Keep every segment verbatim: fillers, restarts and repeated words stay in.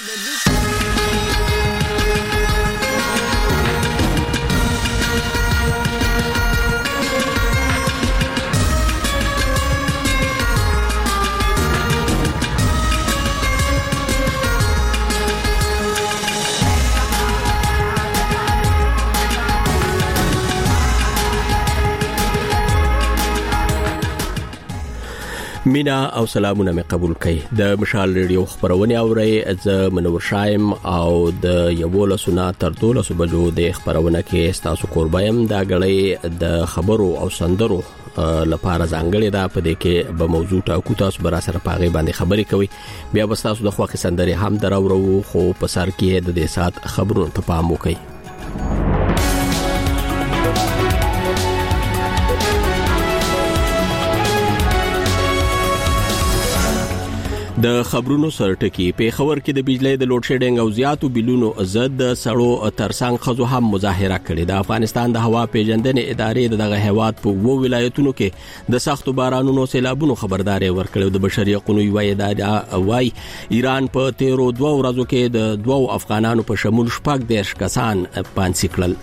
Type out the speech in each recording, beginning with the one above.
مینا او سلامونه مې قبول کړئ. د مشال ریډیو خبرونه اورئ. زه منور شایم او د یووله سنا تر دولسو بجو د خبرونه کې تاسو قربایم. دا غړې د خبرو او سندرو لپاره ځانګړې ده. په دې کې به موضوع ټاکو، تاسو برا سره پاغي باندې خبرې کوي. بیا به تاسو د خوښي سندرې هم دراوړو، خو په سر کې د دې سات خبرونو ته پام وکړئ. د خبرونو سرټکی په خبر کې د بجلی د لوډ شیډینګ او زیاتو بلونو ضد سړو ترڅنګ خزو هم مظاهره کړې. د افغانستان د هوا پیژندنې ادارې دغه هیواد په وو ولایتونو کې د سختو بارانونو سیلابونو خبرداري ورکړې. د بشري حقوقو وایي ادارې وايي ایران په تیرو دوه ورځو کې د دوو افغانانو په شمول شپږ دیرش کسان پانسي کړل.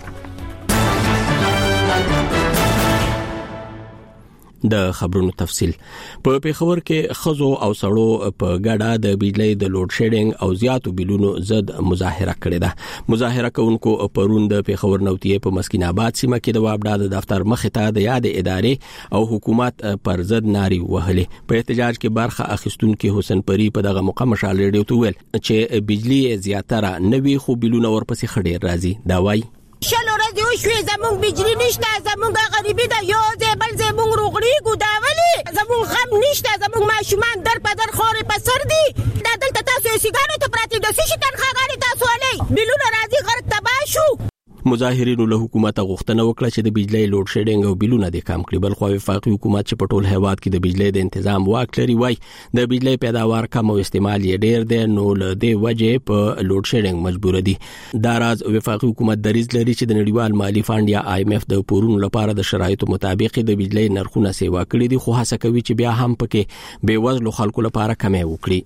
د خبرونو تفصیل په پیښور کې خزو او سړو په ګډه د بجلی د لوډ شیډینګ او زیاتو بلونو ضد مظاهره کړې ده. مظاهره کوونکو پرون د پیښور نوتیه په مسکین آباد سیمه کې د وابډا د دفتر مخې ته د یاد ادارې او حکومت پر ضد ناري وهلې. په احتجاج کې برخه اخیستونکو حسین پری په دغه موقع مشال ریډیو ته ویل چې بجلی زیاتره نوي خو بلونه ورپسې خډیر راځي. دا وایي شل ورځې وشوې زمونږ بجلی نشته، زمونږ غریبي ده، یو ځای بل ځای مونږ روغړېږو. دا ولې زمونږ غم نشته؟ زمونږ ماشومان در په در خورې په سر دي. دا دلته تاسو سیګارو ته پراته د څه شي تنخواګانې تاسو ولې بلونه راځي غرق تباه شو. مظاهرینو له حکومت غوښتنه وکړه چې د بجلی لوډ شیډینګ او بلونه د کم کړي. بل خو وفاقي حکومت چې په ټول هیواد کې د بجلی د تنظیم واک لري وای د بجلی پیداوار کم او استعمال یې ډیر دی، نو له دې وجې په لوډ شیډینګ مجبور دي. دا راز وفاقي حکومت دریز لري چې د نړیوال مالی فند یا آی ایم اف د پورونو لپاره د شرایطو مطابق د بجلی نرخونه سیوا کړي دي، خو هڅه کوي چې بیا هم پکې بیوزلو خلکو لپاره کمې وکړي.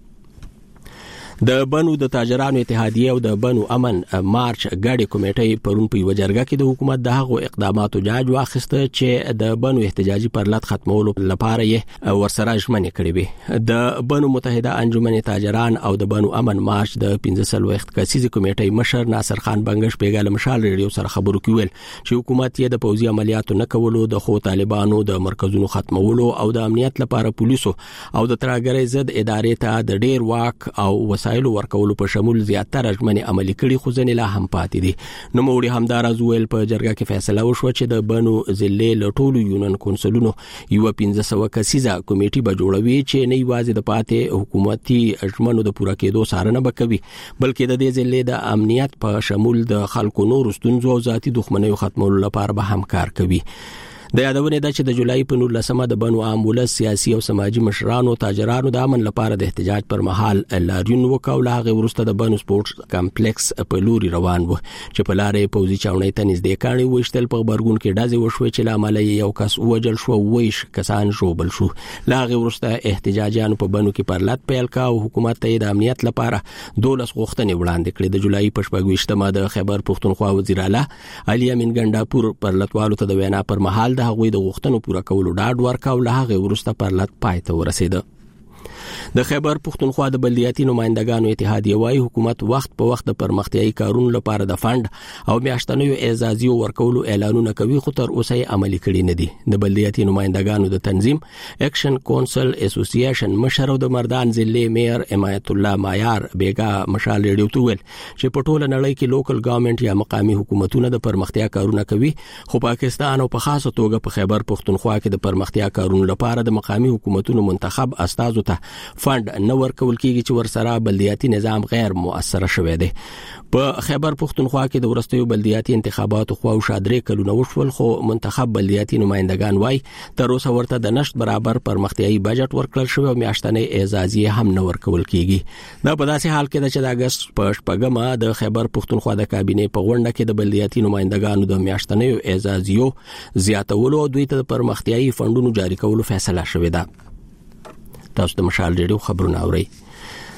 د بنو د تاجرانو اتحادیه او د بنو امن مارچ ګاډي کمیټې پرون په وجرګه کې د حکومت د هغو اقداماتو جاج واخیسته چې د بنو احتجاجي پرلط ختمولو لپاره یې ورسره ژمنې کړې وي. د بنو متحده انجمن تاجران او د بنو امن مارچ د پنځه سلويخت کسیزي کمیټې مشر ناصر خان بنگش پیغام مشال ریډیو سره خبرو کې ویل چې حکومت یې د پوځي عملیاتو نه کولو، د خو طالبانو د مرکزونو ختمولو او د امنیت لپاره پولیسو او د ترهګرۍ ضد ادارې ته د ډیر واک او وسایل ورکول په شمول زیاتره ژمنې عملي کړي، خو ځنې لا هم پاتې دي. نو موړي همدار ازویل په جرګه کې فیصله وشو چې د بنو ضلع لټولو یونین کونسلونو یو پنځه سوه کسیزه کمیټه به جوړوي چې نه یوازې د پاتې حکومتي ژمنو د پوره کېدو سارنه بکوي، بلکې د دې ضلع د امنیت په شمول د خلکو نور ستونزو او ذاتي دښمنیو ختمولو لپاره به هم کار کوي. د یادونه ده چې د جولای په نولسمه د بنو عام ولس سیاسي او سماجی مشرانو تاجرانو د امن لپاره د احتجاج پر مهال لاریون وکاو. هغه ورسته د بنو سپورټس کمپلیکس په لوري روان و چې په لارې پوزي چاونۍ ته نږدې کاڼي وشتل. په خبرګون کې ډازې وشوې چې لامل یو کس وجل شو، ویش کسان ژوبل شو. هغه ورسته احتجاجیانو په بنو کې پرلط پیل کا او حکومت ته د امنیت لپاره دولس غوښتنې وړاندې کړې. د جولای په شپږویشتمه د خیبر پښتونخوا وزیر اعلی علي امین ګنڈاپور پرلطوالو ته د وینا پر مهال د هغوی د غوښتنو پوره کولو ډاډ ورکاو. له هغه ورسته پرلط پای ته ورسېده. د خیبر پښتونخوا د بلدیاتي نمائندګانو اتحادیه وايي حکومت وخت په وخت د پرمختیايي کارونو لپاره د فند او میاشتنیو اعزازي ورکولو اعلانونه کوي، خو تر اوسه یې عملي کړي نه دي. د بلدیاتي نمائندګانو د تنظیم اکشن کونسل اسوسییشن مشر او د مردان ضلع میر امایت الله مایار بیګا مشال ریډیو ته ویل چې په ټوله نړۍ کې لوکل ګورنمنت یا مقامي حکومتونه د پرمختیا کارونه کوي، خو پاکستان او په خاصه توګه په خیبر پښتونخوا کې د پرمختیا کارونو لپاره د مقامي حکومتونو منتخب استازو ته فند نه ورکول کیږي چې ورسره بلدیاتي نظام غیر مؤثر شوی دی. په خیبر پښتونخوا کې د ورستیو بلدیاتي انتخاباتو خو شادري کلونه وشول، خو منتخب بلدیاتي نمائندگان وای تر اوسه ورته د نشټ برابر پرمختیايي بجټ ورکړل شوی او میاشتنی اعزازي هم نه ورکول کیږي. دا په داسې حال کې چې د اگست په شپږمه د خیبر پښتونخوا د کابینې په غونډه کې د بلدیاتي نمائندگانو د میاشتنی اعزازیو زیاتولو او دوی ته پرمختیايي فندونو جاری کولو فیصله شوې ده. تاسو د مشال ریډیو خبرونه اورئ.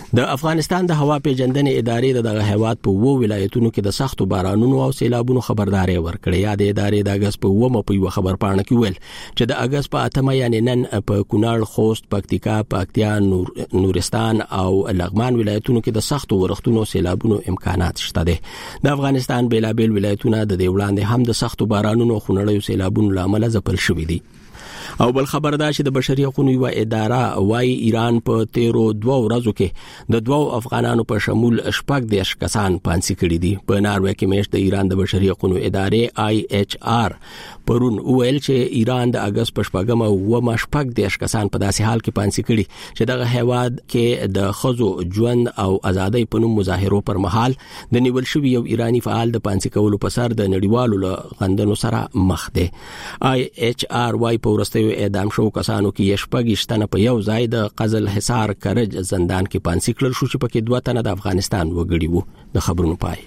د افغانستان د هوا پیژندنې ادارې د هیواد په وو ولایتونو کې د سختو بارانونو او سیلابونو خبرداري ورکړې. یا د ادارې د اگست په ومه په یو خبر پاڼه کې ویل چې د اگست په اتمه یعنی نن په کونړ، خوست، پکتیکا، پکتیا، نور نورستان او لغمان ولایتونو کې د سختو ورښتونو سیلابونو امکانات شته دي. د افغانستان بیلابیل ولایتونه د دې وړاندې هم د سختو بارانونو خونړیو سیلابونو لامل ځپل شوي دي. او بل خبر دا چې د بشري حقوقو یو اداره وايي ایران په تیرو دوه ورځو کې د دوه افغانانو په شمول شپږ دیش کسان پانسي کړي دي. په ناروې کې مېشت د ایران د بشري حقوقو ادارې آی ایچ آر پرون ویل چې ایران د اگست په شپږمه و مشپږ دیش کسان په داسې حال کې پانسي کړي چې دغه هیواد کې د خزو ژوند او ازادۍ په نوم مظاهرو پر مهال د نیول شوی یو ایرانی فعال د پانسي کولو په سر د نړیوالو غندنو سره مخ دی. آی ایچ آر وايي په ورسته اعدام شو کسانو کې شپږشتنه په یو ځای د قزل حصار کرج زندان کې پانسي کړل شو چې پکې دوه تنه د افغانستان وګړي وو. د خبرونو پای.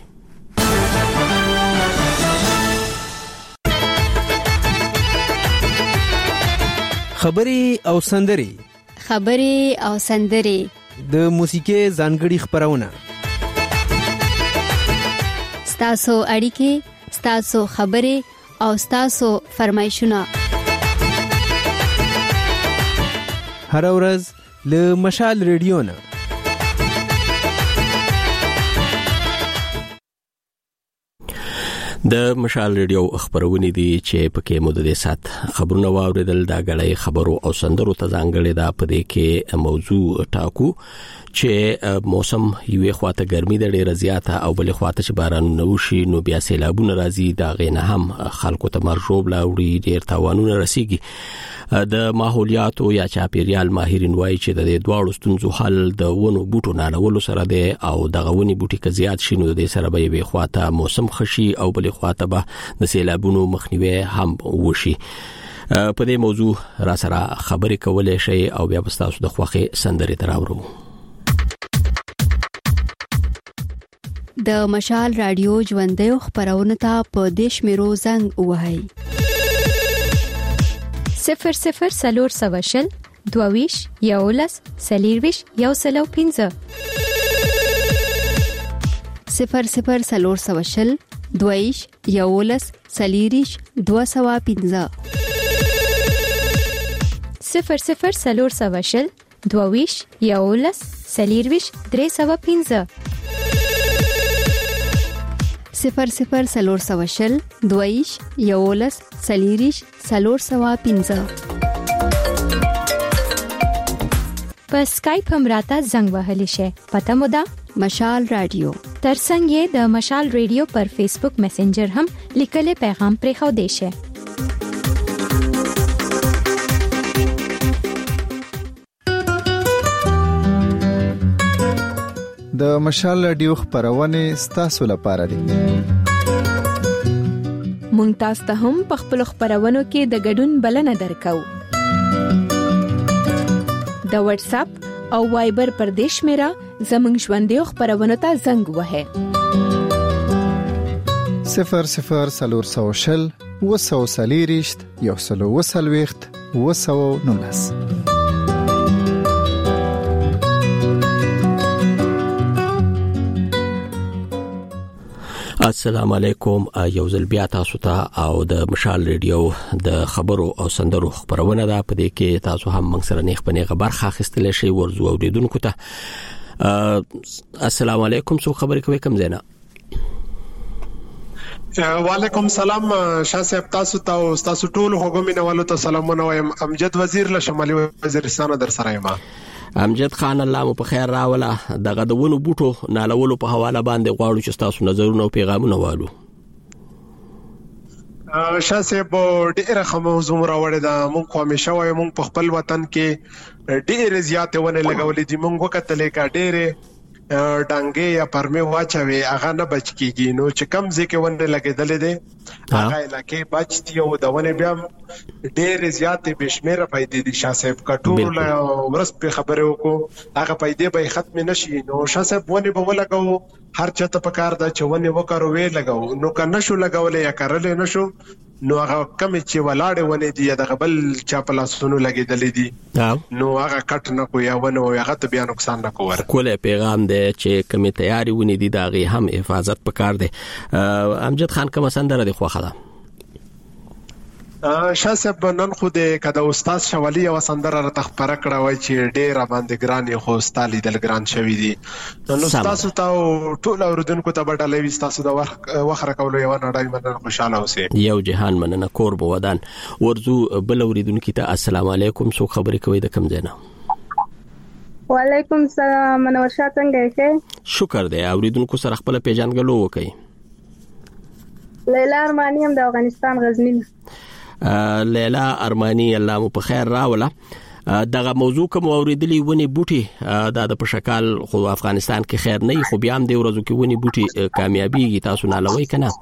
خبري او سندري خبري او سندري د موسیقي ځانګړي خبرونه ستاسو اړیکې، ستاسو خبري او ستاسو فرمایشونه هر ورځ له مشال ریډیو نه. د مشال ریډیو خبرونه دي چې پکې مو د دې سات خبرونه واوریدل. دا غړې خبرو او سندرو ته ځانګړې ده. په دې کې موضوع ټاکو چې موسم یوې خواته ګرمي د ډېر زیاته او بلې خواته چې باران نه وشي نو بیا سیلابونه راځي. دا غینه هم خلکو ته مرجوب لاوړي، ډېر تاوانونه رسیږي. د ماحولیاتو یا چاپیریال ماهرین وایي چې د دې دواړو ستونزو حل د ونو بوټو نالولو سره دی او دغه ونی بوټي که زیات شي نو د دې سره به یوې خواته موسم خشي او بلې خواته به د سیلابونو مخنیوي هم وشي. په دې موضوع را سره خبرې کولای شي او بیا به تاسو د خوښې سندرې تراورو. د مشال رادیو ژوندۍ خبرونه ته په دیش میرو زنګ وهاي صفر صفر سلور سواشل دوویش یولس سلیرویش یو سلو پینزه صفر صفر سلور سواشل دوویش یولس سلیریش دو سوا پینزه صفر صفر سلور سواشل دوویش یولس سلیرویش درې سوا پینزه صفر صفر سلور سواشل دویش یولس سلیریش سلور سوا پینزه. په سکایپ هم راته زنګ وهلی شي. پته مو ده مشال رادیو. ترڅنګ یې د مشال رادیو پر فیسبوک میسنجر هم لیکل پیغام پرې خو دی شي. د مشال رادیو خبرونه ستاسو لپاره دي. مونږ تاسو ته هم په خپل خبرونو کې د ګډون بلنه درکو. د واتس اپ او وایبر پر دیش میرا زمنګ ژوندۍ خبرونه ته زنګ وهه صفر صفر سلور سوشل وسو سلیریشت یو سلو وسلويخت وسو نونس. السلام علیکم. یو ځل بیا تاسو ته او د مشال ریډیو د خبرو او سندرو خبرونه ده. په دې کې تاسو هم موږ سره نیخ پنیغه برخه اخیستل شي ورزو اوریدونکو ته. السلام علیکم. څو خبرې کوي کوم زینا؟ وعلیکم سلام شاه صاحب، تاسو ته او تاسو ټول هوګمینوالو ته سلامونه وایم. امجد وزیر له شمالي وزیرستان در سره یم. امجد خان الله مو په خیر راوله. دغه د ونو بوټو نالولو په حواله باندې غواړو چې تاسو نظرونه او پیغامونه والو. شاه صاحب ډیره خموزوم راوړی دا. مونږ خو همیشه وایو مونږ په خپل وطن کې ډیره زیاتې ونه لګولې دي. مونږ وکتلې کا ډیره ډانګې یا پرمه واچوي هغه نه بچ کیږي. نو چې کم ځکه ونه لګیدلې دي هغه علاقې بچتي او د ونه بیا ډېر زیاتې بشمیره پیدا دي. شاه صاحب کټول ورس په خبره وکړو هغه پیدا به ختم نشي. نو شاه صاحب ونه به ولګو هر چاته په کار دا چې ونه وکړو وی لګاو. نو کنه شو لګولې یا کارلې نشو نو هغه کم چې ولاړې ونې دي د غبل چا په لاسونو لګېدلې دي نو هغه کټ نه کو یا ونه هغه ته بیا نقصان نه کوي. کوله پیغام دی چې کمی تیاری ونی دي داغي هم حفاظت پکار دی. امجد خان کوم سندره دی خوخه ده؟ شاسب نن خو د کده استاد شوالی او سندره را تخپره کړه وای چې ډېر باندې ګران خو استاد لیدل ګران شوی دي. نو استاد ته ټول اوردونکو ته بډالې وي تاسو د وخت راکولو یو نړۍ مننه خوشاله اوسئ. یو جهان مننه کور بو ودان ورزو بل اوریدونکو ته السلام علیکم سو خبرې کوي د کم زینا. وعلیکم السلام منور شاه څنګه یې؟ شکر دی. اوریدونکو سره خپل پیژنګلو وکي. لیلا ارمانی هم د افغانستان غزنی. لیلا ارمانی الله مو په خیر راوله. دغه موضوع کوم اوریدلی ونی بوټي د په شکل خو افغانستان کې خیر نه خو بیا هم د ورځو کې ونی بوټي کامیابیږي تاسو نه لوي کنه؟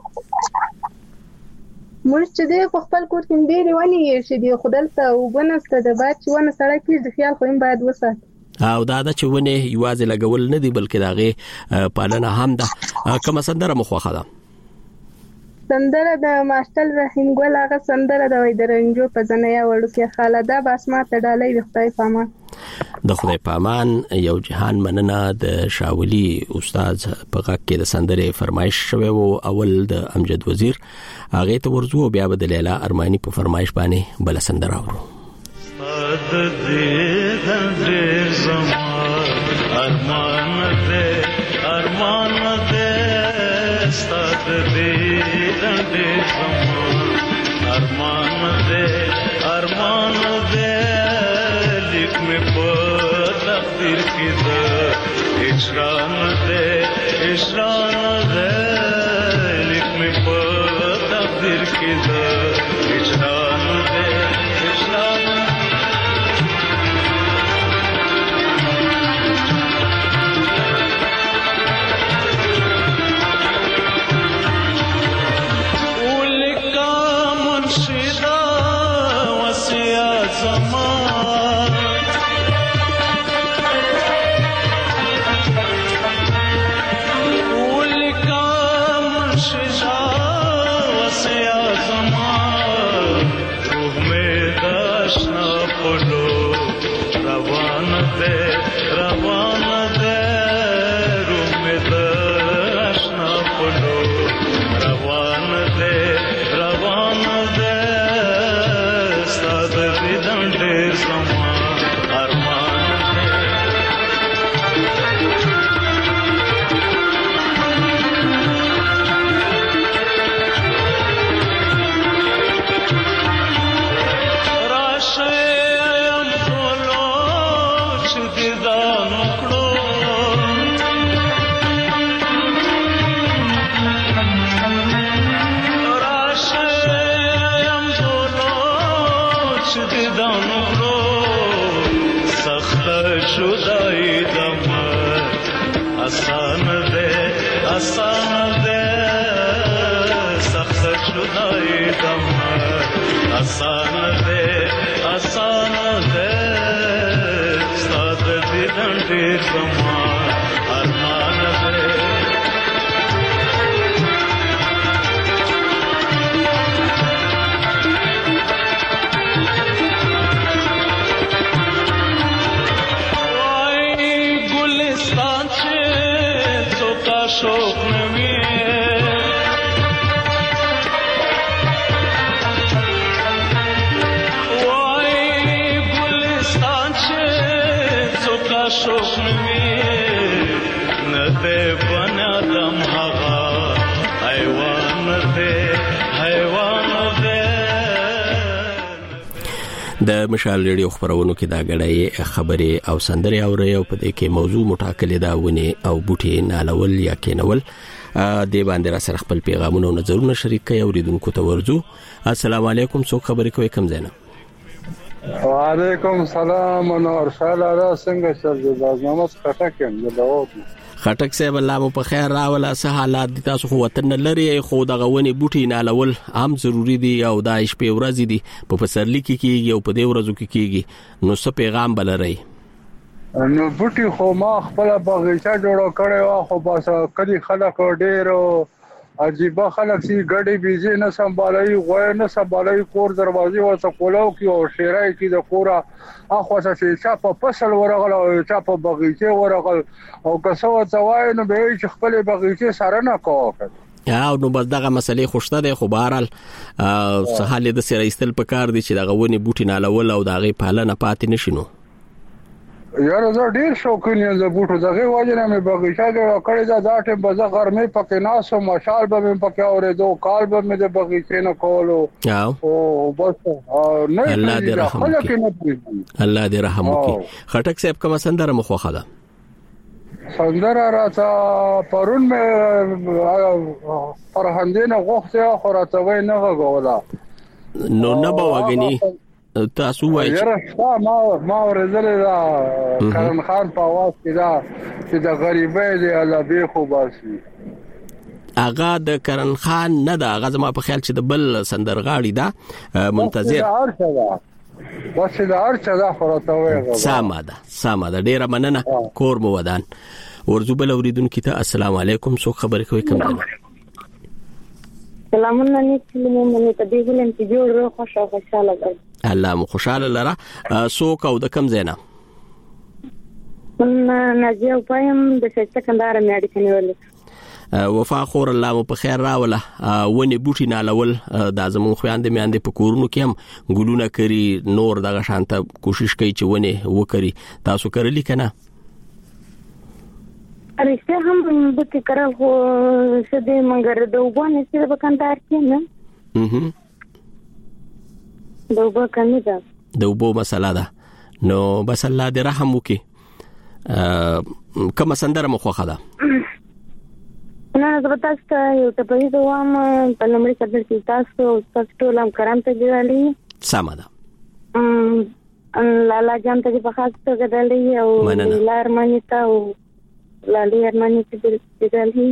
موږ چې د خپل کور کې ډېری ونی چې د خدلته وبنسته د باد چې ونه سره کې د خیال خو هم باید وسات. او دا د چونه یوازې لګول نه دی بلکې داغه پالنه هم ده. کوم سندره مخوخه ده؟ سندره د ماشتل رحیم ګل هغه سندره د وای درنجو په ځنیا وړو کې خالده باسما ته ډالۍ د خدای پامان. د خدای پامان یو جهان مننه د شاولی استاد په غږ کې د سندره فرمایش شوی او اول د امجد وزیر هغه ته ورزو بیا د لیلا ارمانی په فرمایش باندې بل سندره اورو. صد دې دې زما ارمان دې ارمان دې صد دې دې زما ارمان دې ارمان دې لیک میں په تقدیر کې دې اشران دې اشران دې لیک میں په تقدیر کې دې اشران دې اشران د مشال ریډیو خبرونو کې دا غړې خبرې او سندري او ریو په دې کې موضوع مټاکلې دا ونی او بوټي نالول یا کینول د باندې را سره خپل پیغامونه او نظرونه شریک کوي اوریدونکو ته ورزو. السلام علیکم څوک خبرې کوي کم زینا؟ وعلیکم السلام نور شاله را څنګه چې د نامه خټکم د داوود خټک صاحب الله مو په خیر راولا سه حالات دي تاسو خو وطن لري خو دغه ونی بوټي نالول هم ضروری دي او دا شپې ورځې دي په پسرلی کې کیږي او په دې ورځو کې کیږي نو څه پیغام بلري؟ نو بوټي خو ما خپل باغچه جوړ کړو خو بس کدي خلک ډېر عجیب خلک سي ګډي بيزي نه سمبالای غوې نه سمبالای کور دروازې وته کولو کې او شیرای کې د کورا اخو چې چا په فصل ورغل او چا په بغیچه ورغل او کسو ځوای نو به چې خپل بغیچه سره نه کوو او نو بس دغه مسلې خوشته ده خو بهرال سهاله د سره ایستل پکار دي چې دغه ونی بوټي نه لول او دغه پالنه پاتې نشینو یاره زه ډیر شوقین یم د بوټو دغه واجنه مې بغیچه کې کړی دا داټه بزه غرمې پکې ناسو مشال به مې پکې اورېدو کال به مې د بغیچې نه کولو او بس نه الله دې رحم وکړي الله دې رحم وکړي خټک صاحب کوم سندره مخوخه ده سندره راته پرون مې فرهندینه غوښته خو راته وای نه غوړه نو نه بواګنی تاسو وایي چې ما ما ورزل دا کرن خان په आवाज کې دا چې د غریبۍ دی الله به خو باسي اغا د کرن خان نه دا اغا زما په خیال چې د بل سندرغاړي دا منتظر بس دا ارچا دا خورته ساده ساده ډیره مننه کور مو ودان ورزوبل اوریدونکو ته السلام علیکم سو خبر کوي کوم سلامونه نیکلم مې ته دی ولم چې جوړ خوشاله خوشاله ده الله مو خوشاله لره سو کو د کم زینا من ناجیه پایم د سکندار مېډی کنيول وفا خور الله مو په خیر راوله ونی بوټي نه لول د زمون خوياندې میاندې په کورونو کې هم ګلونه کری نور دغه شانته کوشش کوي چې ونی وکړي تاسو کړلی کنه ارسته هم د فکر هو سده منګر د وګونه چې په کندهار کې نه اها د وګ کنه دا د وګ مسله ده نو بس الله دې رحم وکي ا کوم سندره مخوخه ده نه زه تاسو ته یو ته په دې وام په لمړي کډل کې تاسو تاسو ټول هم کرام ته جوړالي سم ده ام لالا جان ته په خاص ته کډلې او لار مانی ته او لالی ارمانی ته جوړالي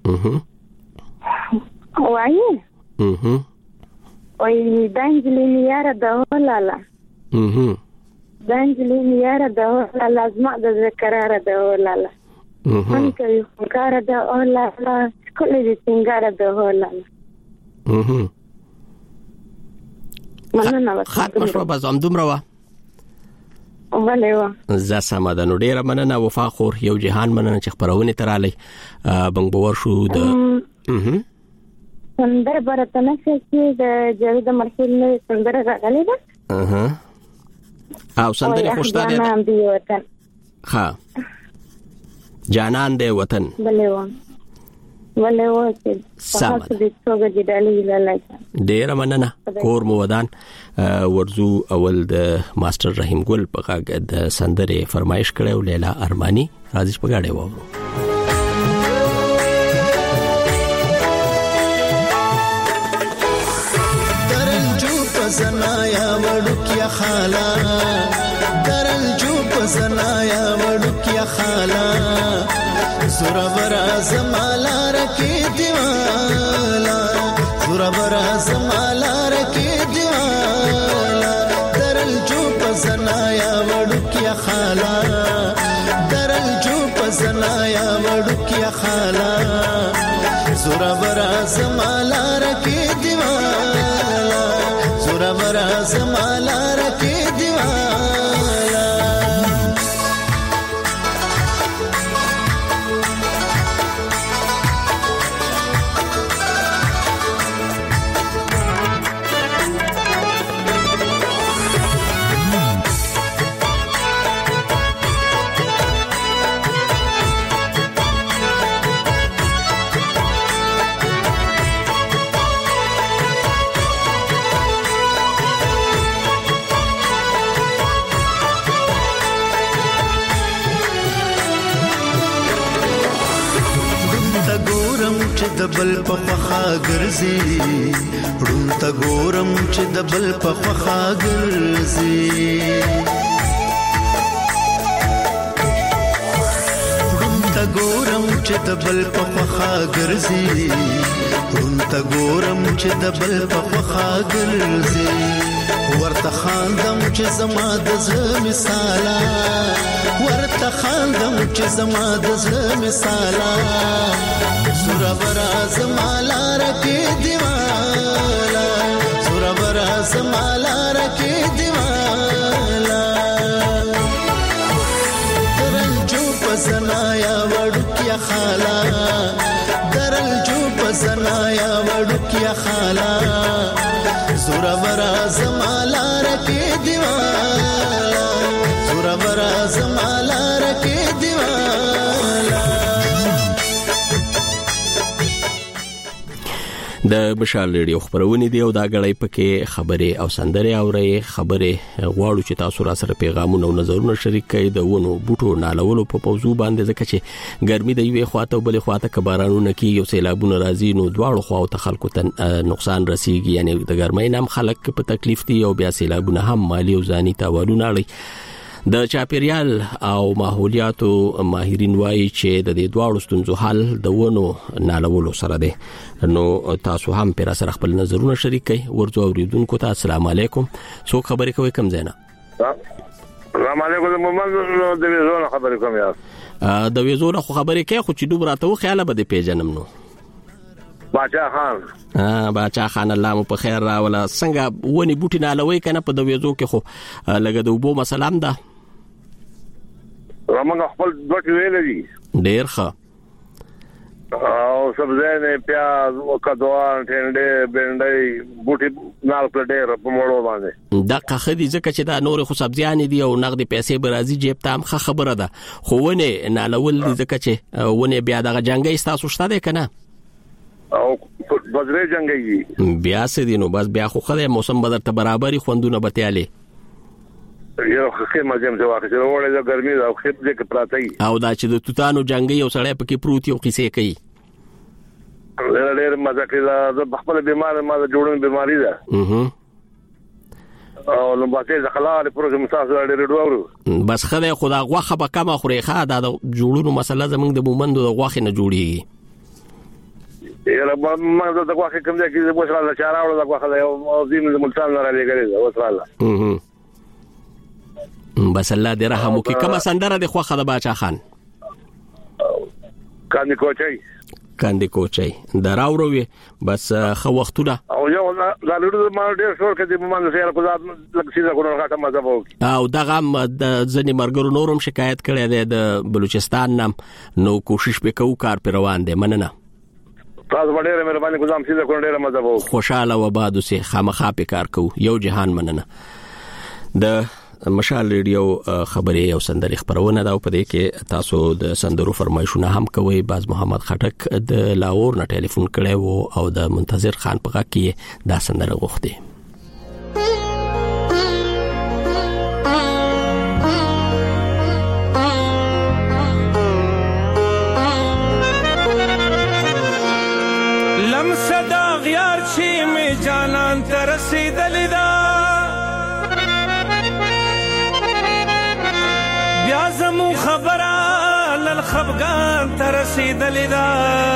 اها وایي اها وای دانجلی یاره د لالا اها دانجلی یاره د لالا زما د ذکراره د لالا اها انکه کار د لالا کله دې څنګه د لالا اها مننه خاطر مشوره بس هم دومره وا ولې وا ز سماده نو ډیره مننه وفا خور یو جهان مننه چې خبرونه تراله بنګ باور شو د اها سندره برته نشه چې د جاوید مرحیل نه سندره راغلی ده اها او سندره خوشته ده جانان دی وطن ها جانان دی وطن بلې و ولې و چې تاسو دې څوګه جدالي لاله ډیر مننه کور مو ودان ورزو اول د ماستر رحیم ګل په غاګه د سندره فرمایش کړو لیلا ارمانی راځي په غاړه وو زنایا وړوکیا خالا درنجو په زنایا وړوکیا خالا زورا برا زمالا رکی دیوالا زورا برا زمالا رکی دیوالا درنجو په زنایا وړوکیا خالا درنجو په زنایا وړوکیا خالا زورا برا زمالا رکی دیوالا زورا برا زمالا رکی دیوالا دبل په خوا ګرځي ړون تا ګورم چې دبل په خوا ګرځي ړون تا ګورم چې دبل په خوا ګرځي ړون تا ګورم چې دبل په خوا ګرځي ورته خاندم چې زما د زړه مثالا ورته خاندم چې زما د زړه مثالا زورا برا زمالا واړو کیا خالا زورا ورا زمالا رکه دیوالا زورا ورا زمالا رکه دیوالا. د مشال ریډیو خبرونه دی او دا غړی پکې خبره او سندره اوري خبره غواړو چې تاسو را سره پیغامونه او نظرونه شریک کړئ د ونو بوټو نالولو په موضوع باندې ځکه چې ګرمي د یوې خواته او بلې خواته کبارانونه کې یو سیلابونه راځي نو دواړو خواو ته خلکو ته نقصان رسیږي یعنی د ګرمۍ نام خلک په تکلیف دي او بیا سیلابونه هم مالی او ځاني تاوانونه اړي. د چاپیریال او ماحولیاتو ماهرین وایي چې د دې دواړو ستونزو حل د ونو نالولو سره دی. نو تاسو هم پر سره خپل نظرونه شریک کړئ. ورځو اوریدونکو ته السلام علیکم. څوک خبرې کوي کوم ځای نه؟ السلام علیکم محمد د ویزونه خبرې کوم یاست؟ د ویزونه خو خبرې کوي خو چې دوب راته و خیاله به دې پیژنم نو. باچا خان ها باچا خان الله مو په خیر راولا. څنګه ونی بوټی نالوي کنه په د ویزو کې خو لګه د وبو مسالم ده رمغه خپل دوټ ویل دي ډیر ښه او سبزی پیاز او کدوان ټنډه بنډي بوټي نال په ډیر په موړو باندې دا خدي ځکه چې دا نور خو سبزیان دي او نقد پیسې برازي جیب ته هم خبره ده خو ونه نالول ځکه چې ونه بیا دغه جنگي تاسو شته ده کنه او بزرې جنگي بیا سې دي نو بس بیا خو خدای موسم بدر ته برابرۍ خوندونه بتیاله یو خیمه جام ځو چې وړه د ګرمي او خپ دې کې پراته او دا چې د توتانو جنگي او سړی پکې پروت یو قصې کوي ډېر مزه کوي دا خپل بیمار ما جوړون بیماری ده اها او نو باندې ځخلاله پروژه مسافر ډېر ډورو بس خدای خدا غوخه به کما خوري ښه دا جوړونو مسله زمنګ د مومندو د غوخه نه جوړیږي یره ما د غوخه کوم ځای کې وسراله چاراوړه د غوخه او زین د ملتان نه راځي ګرځي وسراله اها بس الله دې رحم وکي. کومه سندره د خوخه د باچا خان؟ کاندي کوچي کاندي کوچي دراوروي بس خو وختونه او یو دا لرو ما ډېر شور کې د مومن سره کو ذات لکسیزه کو نه غاټه مزه وو او دغه د ځنی مرګرو نورم شکایت کړي دی د بلوچستان نام نو کوشش وکاو کار پر روان دي مننه تاسو ډېر مهرباني کوم سیده کو ډېر مزه وو خوشاله و بادو سي خامخا په کار کو یو جهان مننه. د مشال ریډیو خبري او سندري خبرونه دا په دې کې تاسو د سندرو فرمایشونه هم کوي. باز محمد خټک د لاهور نه ټلیفون کړي وو او د منتظر خان په غږ کې دا سندره غوښتي. لمسه دا غيار چې می جانان تر رسیدلې دا بیا زمو خبره لل خفغان تر رسیدلې دا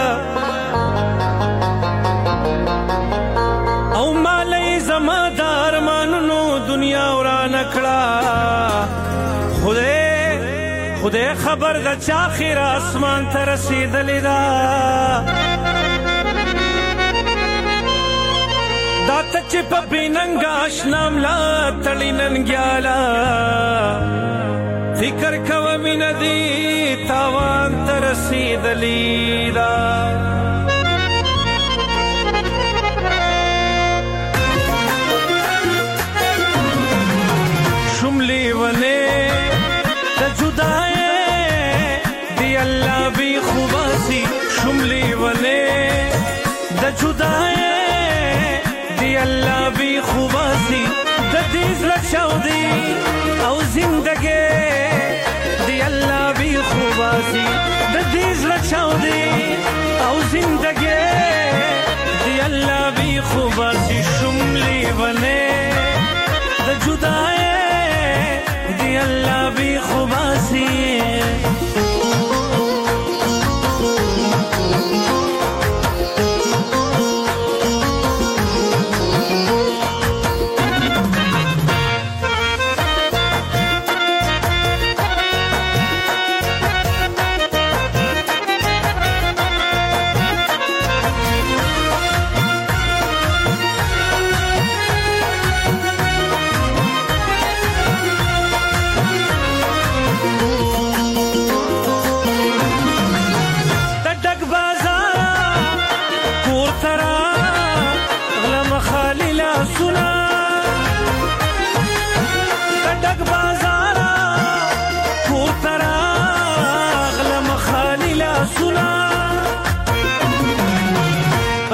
او مالې زما دار مانونو دنیا وران کړه خوده خوده خبر د چا خیر اسمان تر رسیدلې دا دا تچ په بیننګ آشنام لا تړینن ګیالا فکر کوه مين دي تاوان تر رسیدلې دا شملې ونه د جدای دی الله بي خوباسي شملې ونه د جدای دی الله بي خوباسي د دې زړه چاودي او زندګي دی الله بي خوباسي د دې زړه چاودي او زندګي دی الله بي خوباسي شملې ونه د جدای دی الله بي خوباسي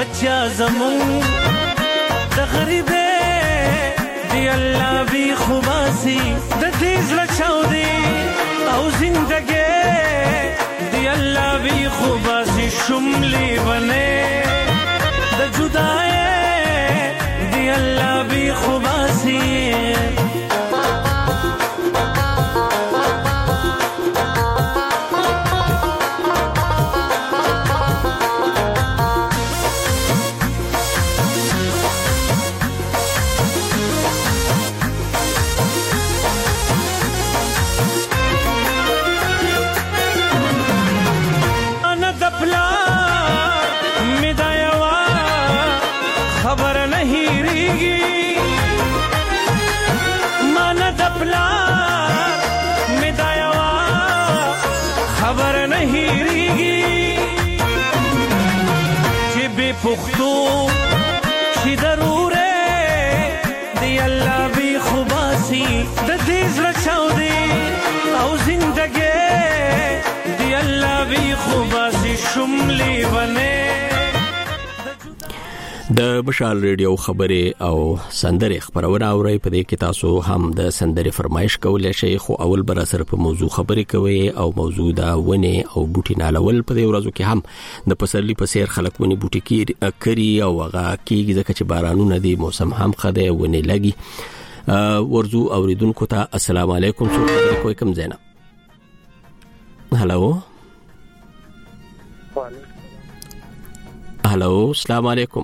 بچا زمون د غریبه دی الله بی خوباسی د دې زړه چاودي او زندګي دی الله بی خوباسی شملې بنه د جدای دی الله بی خوباسی پختو شي ضروره دی الله بی خوباسی د دې زړه چاودي او زندګي دی الله بی خوباسی شملې بنه د مشال ریډیو خبرې او سندرې خبرونه اوري په دې کې تاسو هم د سندرې فرمایش کولای شئ خو اول بر سره په موضوع خبرې کوي او موضوع دا ونه او بوټي نالول په دې ورځو کې هم د پسرلی په سیر خلک ونی بوټي کې کری او هغه کېږي ځکه چې بارانونه دي موسم هم خده ونی لګي ورزو اوریدونکو ته السلام علیکم څو خبرې کوي کوم زینا هالو هالو السلام علیکم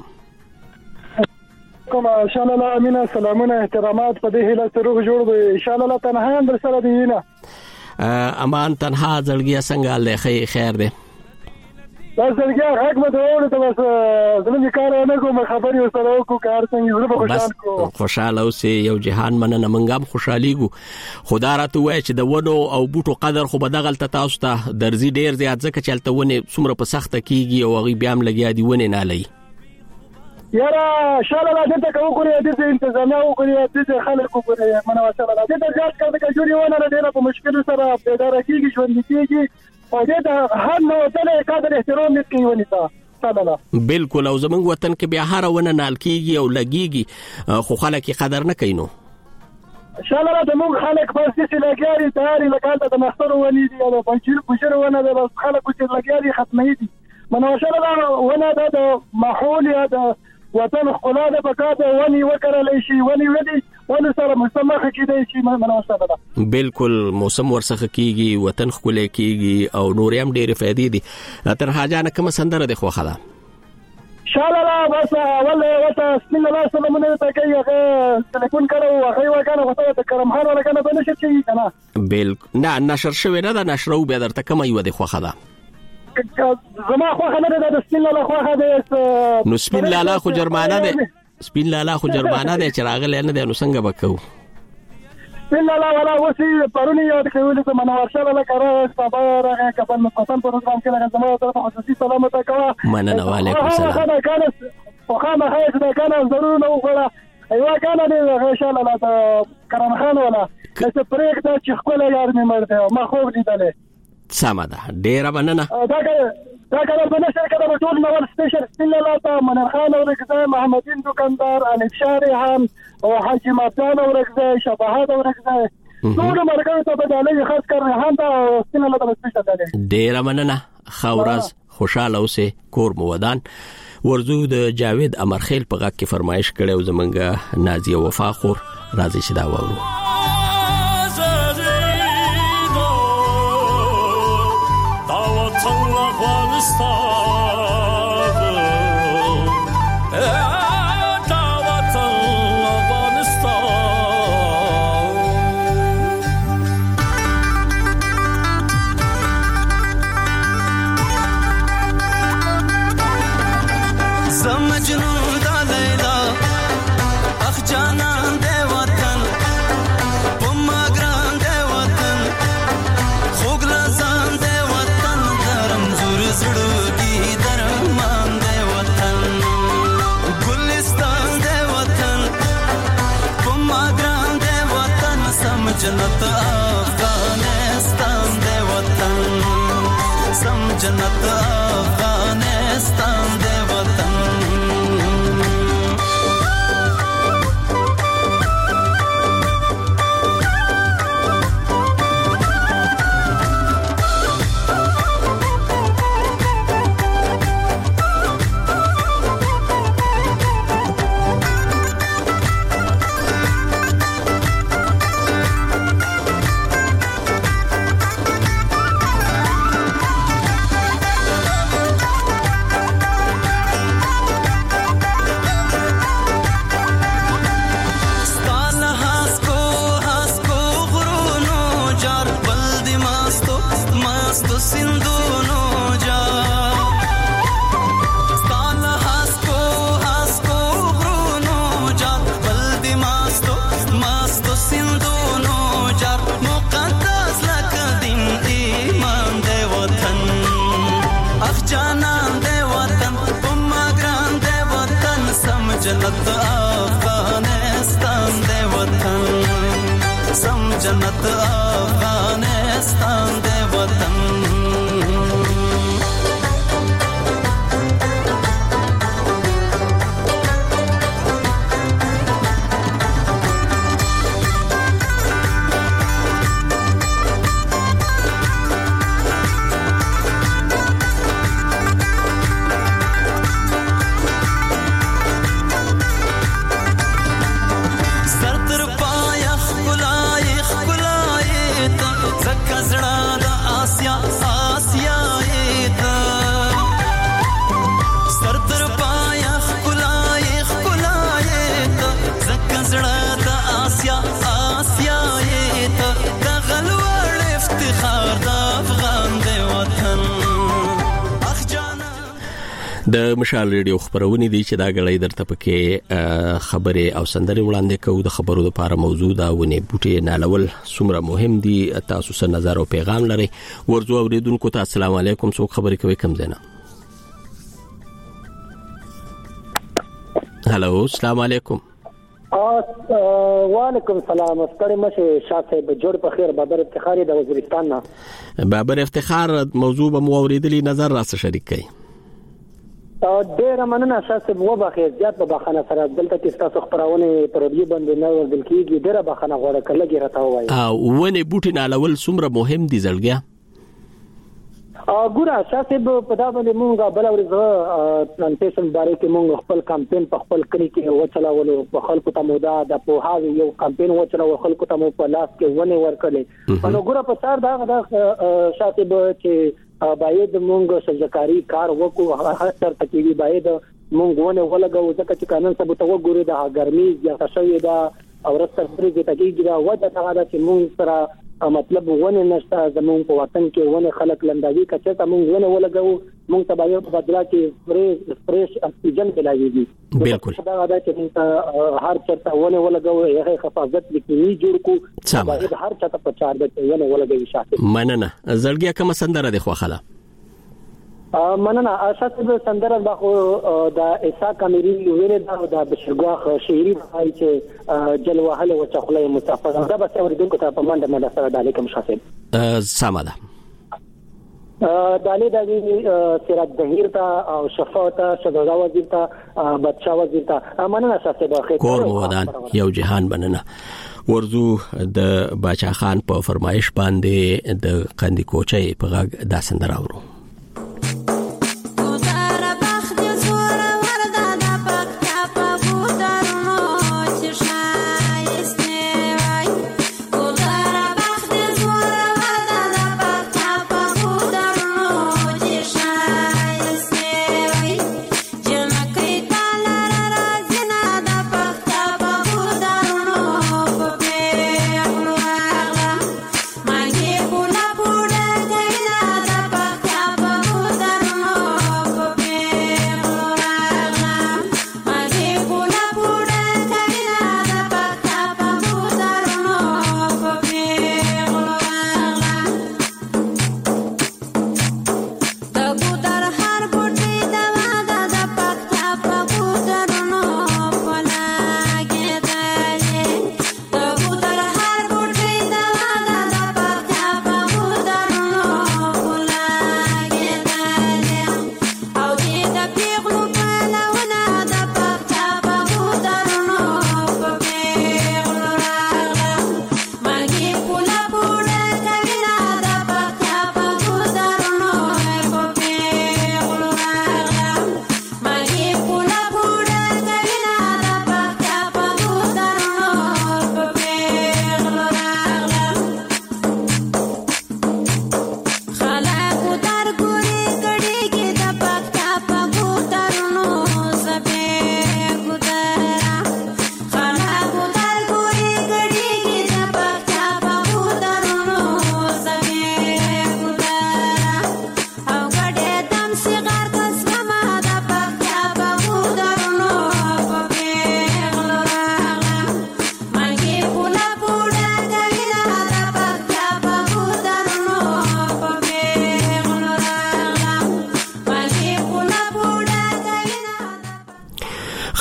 کوم ان شاء الله امين سلامونه احترامات په دې هله سره جوړ به ان شاء الله تنها اندر سره دی نه امان تنها زړګیا څنګه له خیر دی دا زړګیا حق به ډول ته بس زموږ کار نه کوم خبري سره کو کار څنګه زړه خوشاله کو خوشاله اوسې یو جهان مننه منګم خوشاليګو خدا راته وای چې د ونو او بوټو قدر خو بدغلت تاسو ته درځي ډیر زیات ځکه چې تلته ونه څومره په سخته کیږي او غي بیا هم لګیا دی ونه نه لای یاره شاله لا دته کو کوي د انتظامیه او کوي د خلکو کوي منو شاله لا دته ځات کړه چې جوړي ونه نه ډیره په مشکل سره پیدا کیږي ژوند کیږي او دته هر نو ته قدر احترام کوي ونیتا شاله بالکل او زمونږ وطن کې بیا هر ونه نال کیږي او لګيږي خو خلک قدر نه کوي نو شاله د موږ خلک په سیسي لګیاري تیاری لګاله د مستر ونی دی او پنځیر پوښره ونه د خلکو چې لګیاري ختمې دي منو شاله ونه د ماحول یا د وطن خلا د پکاته ونی وکړلې شي ونی ودی ونه سره مستمخ کېدای شي منو شاله بالکل موسم ورڅخه کیږي وطن خلې کیږي او نور هم ډېر فائدې دي تر حاجانه کوم سندره د خوخه ده شاله بس اول وته بسم الله سلامونه ته کوي هغه ټلیفون کړو هغه وکړه وته د کرمهار ولا کنه بل شي کنه بالکل نه نشر شوی نه ده نشرو به درته کوم یو د خوخه ده زما خوخه نه ده بسم الله خوخه ده نو سپین لالا خو جرمانه ده سپین لالا خو جرمانه ده چې راغله نه ده نو څنګه وکاو سپین لالا ولا وسی پرونی یاد کوي چې منور شاله لا کار سبا راغه کبل مقام پروګرام کې راځم زما ته خصوصي سلامت کوه مننه وعلیکم السلام خوخه ما هي چې کنه ضرور نو غواړه ایوا کنه دې ان شاء الله کرم خان ولا چې پرېک ته چې خپل یار مې مرته ما خوب لیدلې سما ده ډیر مننه دا کله دا کله په نشه کې د ټول نور سټیشن سپین لالا ته منر خان او رکزه محمدین دکاندار انیف شارحان او حاجی ماتان او رکزه شباهت او رکزه ټول مرګ ته بدلې خاص کر رحان ته سپین لالا ته سپیشل ده ډیر مننه خورز خوشاله اوسه کور مو ودان ورزو د جاوید امرخیل په غږ کې فرمایش کړو زمونږه نازیه وفا خور راځي چې دا وورو जन्नत अफगानिस्तान दे वतन सम जन्नत अफगानिस्तान दे वतन جنت افغانستان دی وطن سم جنت افغانستان دی وطن د مشال ریډیو خبرونه دي چې دا غړې درته پکې خبره او سندري وړاندې کوو. د خبرو لپاره موضوع دا ونه بوټي نالول څومره مهم دي، تاسو سره نظر او پیغام لري. ورځو اوریدونکو ته السلام علیکم، څوک خبرې کوي کم زنه؟ هالو السلام علیکم. وعلیکم السلام. ستړي مشه شاه صاحب جوړ په خیر. بابر افتخار د وزیرستان نه. بابر افتخار موضوع به مو اوریدلی نظر راس شریک کړي. ډېر مننه شاه صاحب. و بخیر زیات په بخانه سره دلته کې تاسو خبرونه پروډي باندې نه ورل کېږي. ډېر بخانه غوړه کله کې راته وایي. او ونه بوټي نالول څومره مهم دي زړګیا؟ ګوره شاه صاحب په دا باندې مونږ بل ورځ پلانټیشن باره کې مونږ خپل کمپاین په خپل کلی کې وچلاولو. په خلکو ته مودا د پوهاوی یو کمپاین وچلاو، خلکو ته مو په لاس کې ونه ورکړي. نو ګوره په سر دا دا شاه صاحب چې باید مونږ سجکاری کار وکړو، هر تر تکلیف باید مونږ ونه ولګو ځکه چې قانون ثبوت وګوري د ګرمي یا تشوي دا او رستر پرې ته کېږي دا وجه دا چې مونږ سره مطلب ونه نشته. زمونږ په وطن کې ونه خلک لنداوي کچې ته مونږ ونه ولګو، مونږ ته باید په بدلا کې فریش فریش اکسیجن ملایوي. بالکل دا دا چې مونږ هر چرته ونه ولګو هغه حفاظت لیکلي جوړ کو. باید هر چاته په چار د ونه ولګوي. شاته مننه. زړګیا کوم سندره د خوخاله؟ مننه. اساسه سندره د د ایسا کامیری ویل دا د بشرګواخ شهري وایي چې جلوهله او چخله مسافر دا به اوریدونکو ته په منډه منډه سره د علیکم شاسب سماده دالي د سراج دهیر ته او شفاعت شذا وزیر ته بادشاہ وزیر ته مننه شاسب. کور مودان یو جهان بننه. ورزو د باچا خان په فرمایش باندې د قندی کوچي په غږ دا سندره اورو. Mangye pula pula kaina da pakta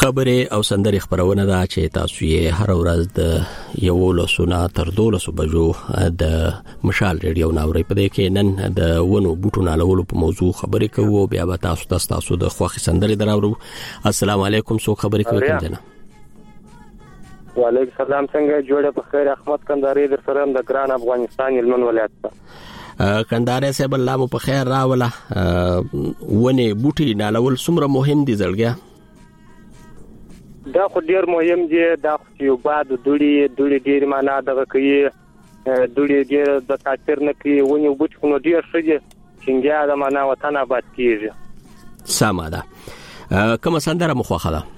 خبره او سندري خبرونه دا چې تاسو یې هر ورځ د یو لسونه تر دولسو بجو د مشال ریډیو ناوړي په دې کې نن د ونو بوټو نالولو په موضوع خبرې کوو بیا به تاسو تاسو تاسو د خوخي سندري دراوړو. السلام علیکم، سو خبرې کوي کوم جنا؟ وعلیکم السلام، څنګه جوړه په خیر؟ احمد کندهاری در سره د ګران افغانستان هلمند ولایت ته. کندهاری صاحب الله مو په خیر راوله. ونه بوټي نالول څومره مهم دي زړګیا؟ دا خو ډیر مهم دی. دا خو یو باد دوړي دوړي ډیر معنا دغه کوي، دوړي ډیر د تاثیر نه کوي. ونی وبچ کو ډیر ښه دي، څنګه دا معنا وطن آباد کیږي. سمه ده. کوم سندره مخوخه ده؟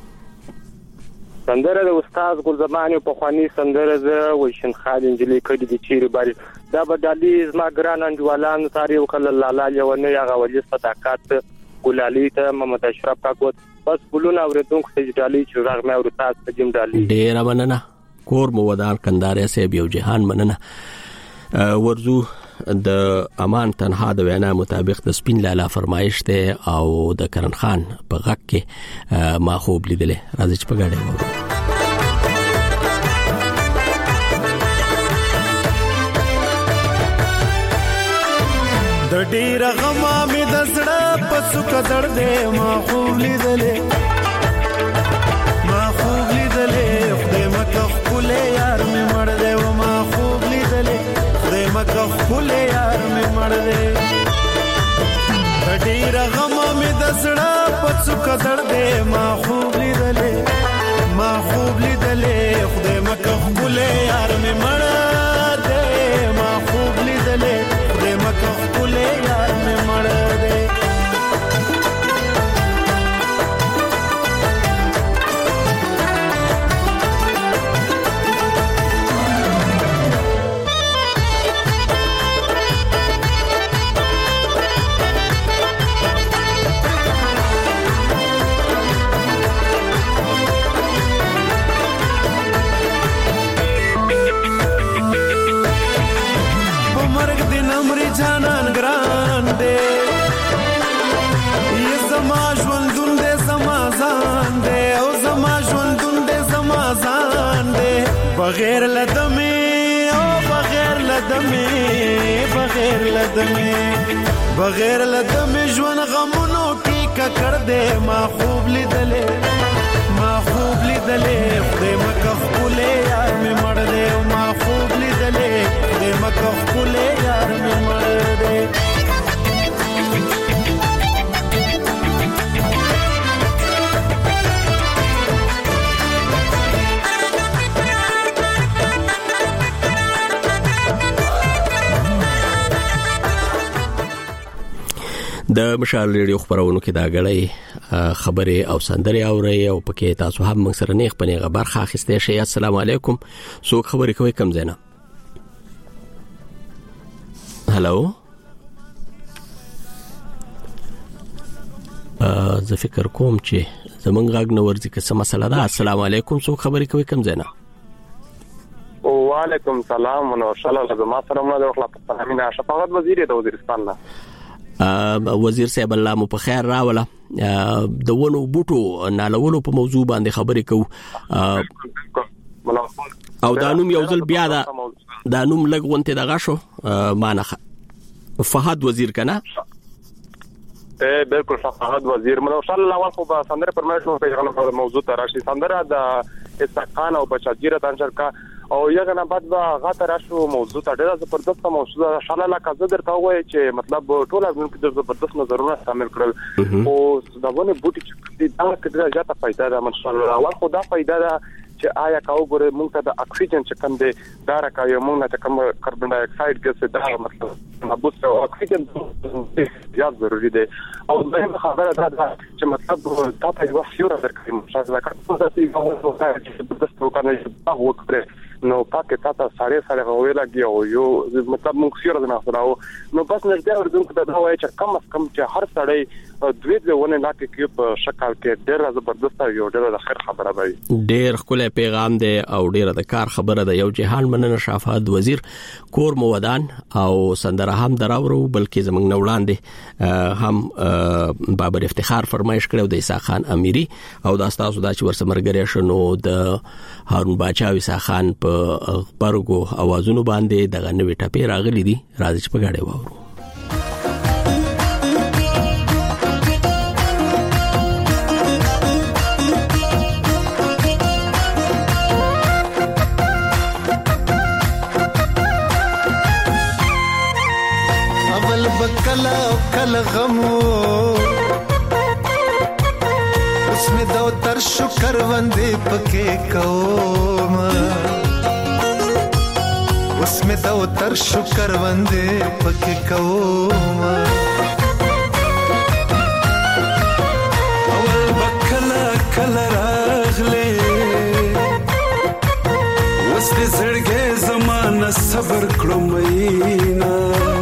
سندره د استاد ګل زماني په خواني سندره زه وشن خالد انجلي کړي دي چیرې باري دا بدالي زما ګران انجوالان تاریخ کله لاله یونه یا غولي صداقت ګلالي ته محمد اشرف کاکوت بس ګلونه اوریدونکو ته ډالي چې راغ مې اورتا ته جیم ډالي. ډیر مننه کور مو ودان کندهاری صاحب یو جهان مننه. ورزو د امان تنها د وینا مطابق د سپین لالا فرمایش ته او د کرن خان په غک کې ما خوب لیدلې. راځي چې په ګاډي وو د ډیر غما می د زړه په سوک درد ما خوب لیدلې ما خوب لیدلې خدای مکه خپل یار می مړ دی و ما خوب لیدلې خدای مکه خپل یار می مړ دی د ډیر غما می د زړه په سوک درد ما خوب لیدلې ما خوب لیدلې خدای مکه خپل یار می مړ دی ما خوب لیدلې خدای مکه خپل یار می مړ دی. جانان ګران دې یې زما ژوندون دې زما ځان دې او زما ژوندون دې زما ځان دې بغیر لدمې او بغیر لدمې بغیر لدمې بغیر لدمې ژوند غمونو کې ککړ دې ما خوب لیدلې ما خوب لیدلې خدای مکه خپل یار مې مړ دې ما خوب لیدلې خدای مکه خپل یار مې مړ د مشال ریډیو خبرونو کې دا غړې خبره او سندري اوري او پکې تاسو هم موږ سره نیغ پنیغه برخه اخیسته شي. السلام علیکم، څوک خبرې کوي کم زینا؟ هلو زه فکر کوم چې زمونږ غږ نه ورځي که څه مسله ده. السلام علیکم، څوک خبرې کوي کم زینا؟ وعلیکم السلام نو شاله زما سره مو د خپل فهمینه شفاعت وزیر د وزیرستان نه وزیر صاحب الله مو په خیر راوله. د ونو بوټو نالولو په موضوع باندې خبرې کوو او دا نوم یو ځل بیا دا دا نوم لږ غونته دغه شو معنی فهد وزیر کنه ته بالکل فهد وزیر مو ان شاء الله اول خو به سندره پرمایشو په موضوع ته راشي. سندره د استقان او بچاجیره تنشر کا او یغه نه بعد به غاته راشو موضوع ته ډیره زبردست موضوع ان شاء الله لکه زه درته وایي چې مطلب ټول افغان کې د زبردست نظرونه شامل کړل او د ونه بوټي چې دا کډه جاته فائدہ ده ان شاء الله. اول خدا فائدہ ده چې آیا کاو ګره مونږ ته د اکسیجن چې کم دی دا راکوي مونږ ته کم کاربن ډای اکساید ګس دا مطلب مبوس او اکسیجن زیات ضروری دی. او دا خبره ده چې مطلب دا په یو سیوره درکې ان شاء الله کارته چې یو څه زبردست وکړي هغه وکړي نو پاکه تاسو ساره ساره غوې لګي او یو مطلب موږ سیوره نه خلاو نو بس نږدې ورته دا وایي چې کم از کم چې هر سړی دوی د ونه لاکه کې په شکل کې ډېر زبردست یو ډېر د خیر خبره وي. ډېر خپل پیغام دی او ډېر د کار خبره ده. یو جهان مننه شافعت وزیر کور مودان او سندره هم دراورو بلکې زمنګ نوړاندې هم بابر افتخار فرمایش کړو د عیسی خان امیری او دا تاسو دا چې ورسمرګری شنو د هارون باچا عیسی خان په برګو اوازونو باندې دغه نوې ټپې راغلي دي. راځي چې په غاړه وورو. کلا کلا غمو اسمه دو تر شکر وندې پکې کوم اسمه دو تر شکر وندې پکې کوم اول بکلا کلا راغله وس دې زړګې زمانہ صبر کړم مینا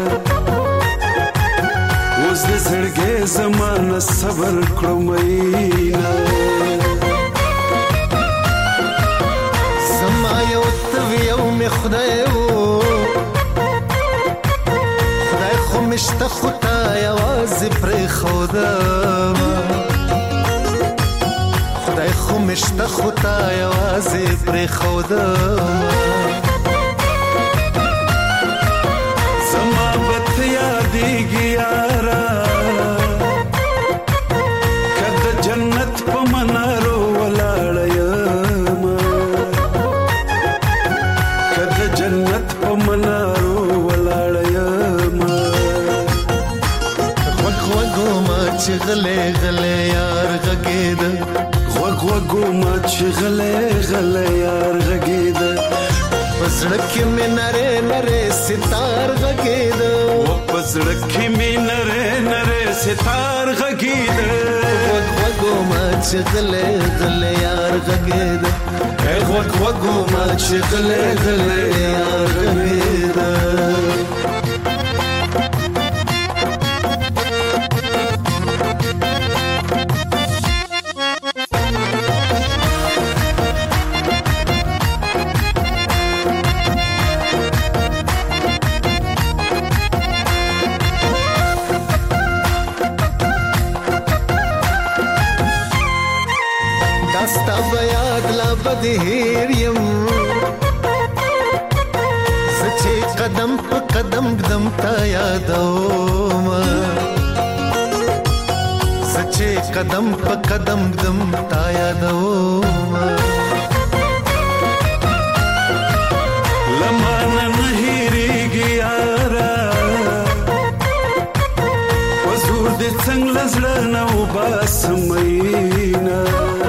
اوس دې زړګې زمانہ صبر کړم مینا زما یو توی یو می خدای وو خدای خو مشته خدای आवाज پر خدا خدای خو مشته خدای आवाज پر خدا زما بت یادېږي یارا کده جنت په منارو ولاړ یم کده جنت په منارو ولاړ یم غوږ غوږو ما چې غلې غلې یار غږېد غوږ غوږو ما چې غلې غلې یار غږېد پسړک کې نره نره ستار غږېد و پسړک کې نره نره ستار غږېد غوږ غوږو ما چې غلې غلې یار غږېد غوږ غوږو ما چې غلې غلې یار غږېد هیر یم سچې قدم په قدم قدم تا یادوم سچې قدم په قدم قدم تا یادوم لمانه نه هېرېږي یاره وزور دې څنګه زړه نه وباسم مینا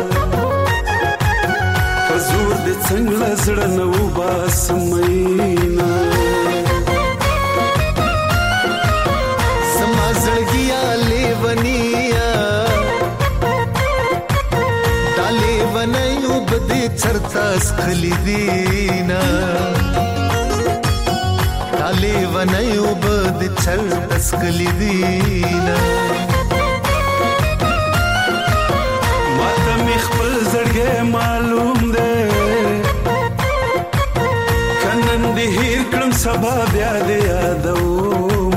زور دې څنګه زړه نه وباسم مینا زما زړګیا لیونیا دا لیونیو بدې چرتا سخلی دینا دا لیونیو بدې چرتا سخلی دینا ماته می خپل زړګی معلوم هیر کړم سبا بیا دې یادوم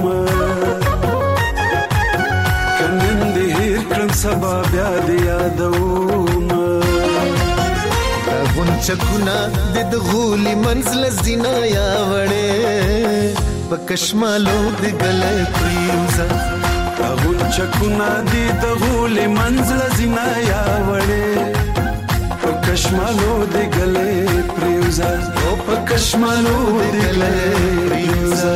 کنن دې هیر کړم سبا بیا دې یادوم دا غونچکونه د غولي منزل زینا یا وړې پکشمالو د ګلې پریوزا دا غونچکونه د غولي منزل زینا یا وړې پکشمالو د ګلې پریوزا او پکشمالو د ګلې پریوزا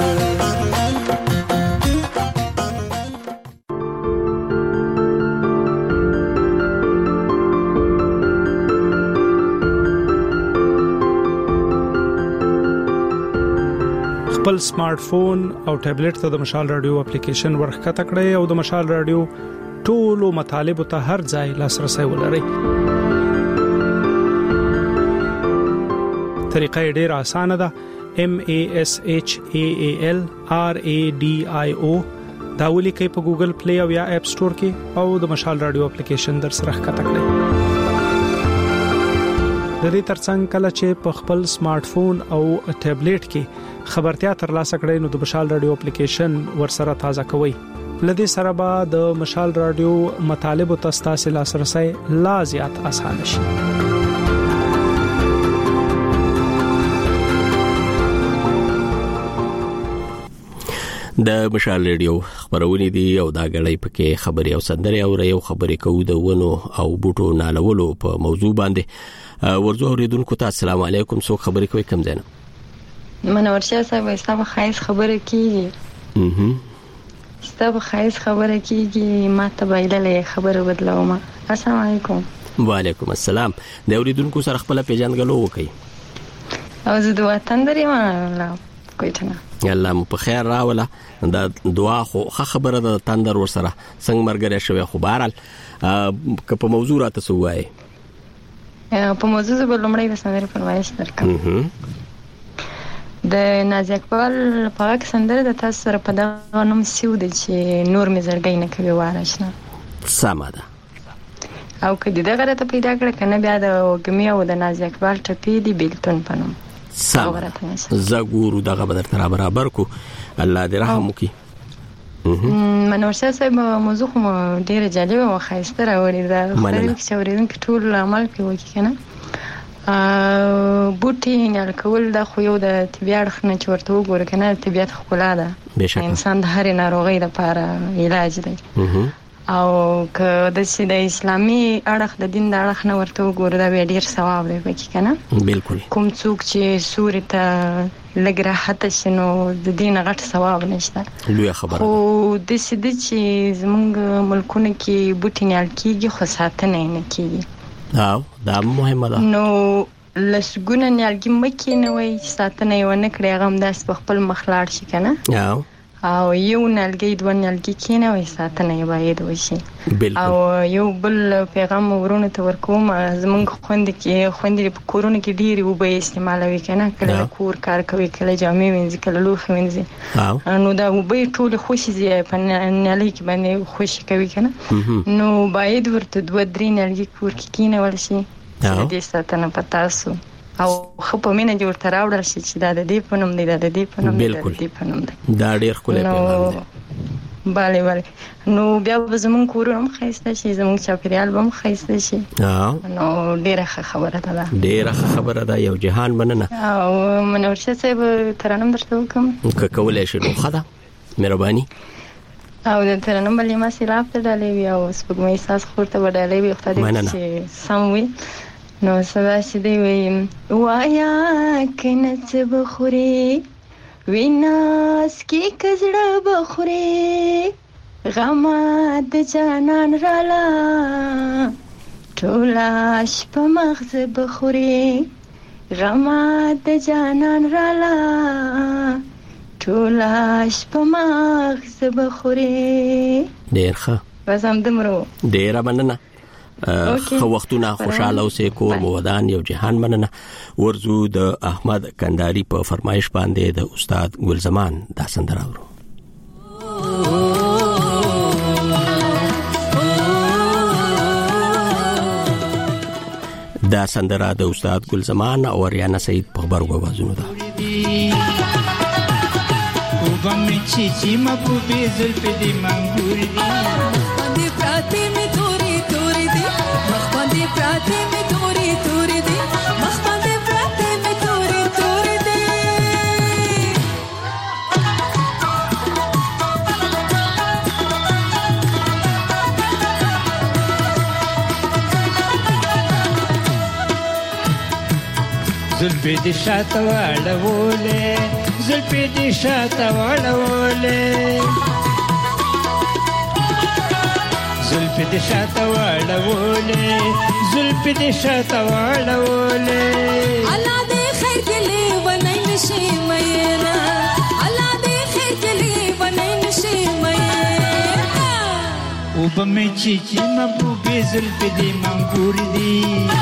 خپل سمارټ فون او ټابلیټ ته د مشال رادیو اپلیکیشن ورخکته کړئ او د مشال رادیو ټولو مطالبه ته هر ځای لاسرسي ولرئ. طریقه ډیره اسانه ده. M A S H A A L R A D I O دا ولیکئ په ګوګل پلی او یا اپ سٹور کې او د مشال رادیو اپلیکیشن در سره ښکته کړئ. د دې ترڅنګ کله چې په خپل سمارټ فون او ټابلیټ کې خبرتیا ترلاسه کړئ نو د مشال رادیو اپلیکیشن ورسره تازه کوئ. لدې سره به د مشال رادیو مطالب او تاسو لاسرسي لا زیات آسان شي. د مشال رادیو خبرونه دي او دا غړې پکې خبري او سندري او یو خبري کوو د ونو او بوټو نالولو په موضوع باندې. ورزو اوریدونکو ته السلام علیکم. سو خبري کوي کم زنه منورشه صاحب ایستابه خایس خبره کیږي. اها ایستابه خایس خبره کیږي ما ته بایللې خبره بدلوم. السلام علیکم. وعلیکم السلام. د اوریدونکو سره خپل پیژنګلو وکي او زه د وطن درې ما کوټنه الله مو په خیر راوله. دا دعا خو خبره د تندر ورسره څنګه مرګره شوی خو بهرال که په موضوع راته سوای په موضوع زه بلومړی د سندرې فرمایش درکم. د نازي اقبال په هغه سندره د تاسو سره په دغه نوم سیو د چې نور می زړګی نه کوي وارشنه سماده او کدی دغه ته پیدا کړ کنه بیا د وګمی او د نازي اقبال ټپی دی بیلتون پنوم سماده زګورو دغه بدر تر برابر کو الله دې رحم وکي. منورشه صاحب موضوع خو ډیره جالبه او خاصه راوړی دا خبرې چې اوریدونکو ټول عمل کوي کنه بوټي نه کول د خو یو د طبيعت خنه چورته وګور کنه طبيعت خپل ده انسان د هر ناروغي لپاره علاج دی او که د سید اسلامي اړخ د دین د اړخ نه ورته وګور دا ډیر ثواب دی پکې کنه بالکل کوم څوک چې سورې ته لګره حتی شنو د دین غټ ثواب نشته لوی خبره خو د سید چې زمونږ ملکونه کې بوټي نه کیږي خو ساتنه نه کیږي او دا مهمه ده نو لسګونه نیالګي مکه نه وای ساتنه یو نه کړی غم داس په خپل مخلاړ شي کنه او او یو نیالګي دوه نیالګي کینه وای ساتنه یې باید وشي او یو بل پیغام ورونه ته ورکوم زمونږ خوند کې خوند په کورونه کې ډیر وبې استعمالوي کنه کله کور کار کوي کله جامې وینځي کله لوخ وینځي نو دا وبې ټول خوشي زی په نیالګي کې باندې خوشي کوي کنه نو باید ورته دوه درې نیالګي کور کې کینه ولشي دې ساتنه پتاسو او خو په مینه جوړ تر راوړل شي چې دا د دې پنوم دی دا د دې پنوم دی دا د دې پنوم دی دا ډیر خپل پیغام دی. bale bale نو بیا زمون کورم خیسته شي زمون چاپریال بم خیسته شي نو ډیره خبره ده ډیره خبره ده یو جهان مننه او منورشه صاحب ترانم درته وکم که کولای شي نو خدا مهرباني او د ترانم بلې ما سیلاف ته ډالې وی او سپګمې احساس خورته وډالې وی خدای دې چې سموي نو سبا چې دی وی وایا کنه څه بخوري ویناس کی کزړه بخوري غما د جانان رالا ټولاش په مغز بخوري غما د جانان رالا ټولاش په مغز بخوري ډیر ښه بس هم دمرو ډیر مننه خو وختونه خوشاله اوسې کور مو ودان یو جهان مننه. ورزو د احمد کنداری په فرمایش باندې د استاد ګلزمان دا سندره اورو. دا سندره د استاد ګلزمان او ریانا سعید په خبرو غوازونو ده. وبم چی چی مبو به زلف دی منګور دی باندې پراته می توري توري دی مخ باندې پراته می توري توري دی مخ باندې پراته می توري توري دی زلف دی شاته واړولې زلفی دی شاته واړولې زلفی دی شاته واړولې زلفی دی شاته واړولې الله دې خیر کلی ونای نشي مېنا الله دې خیر کلی ونای نشي مېنا او په مې چې چې مبو به زلفی دی منګور دی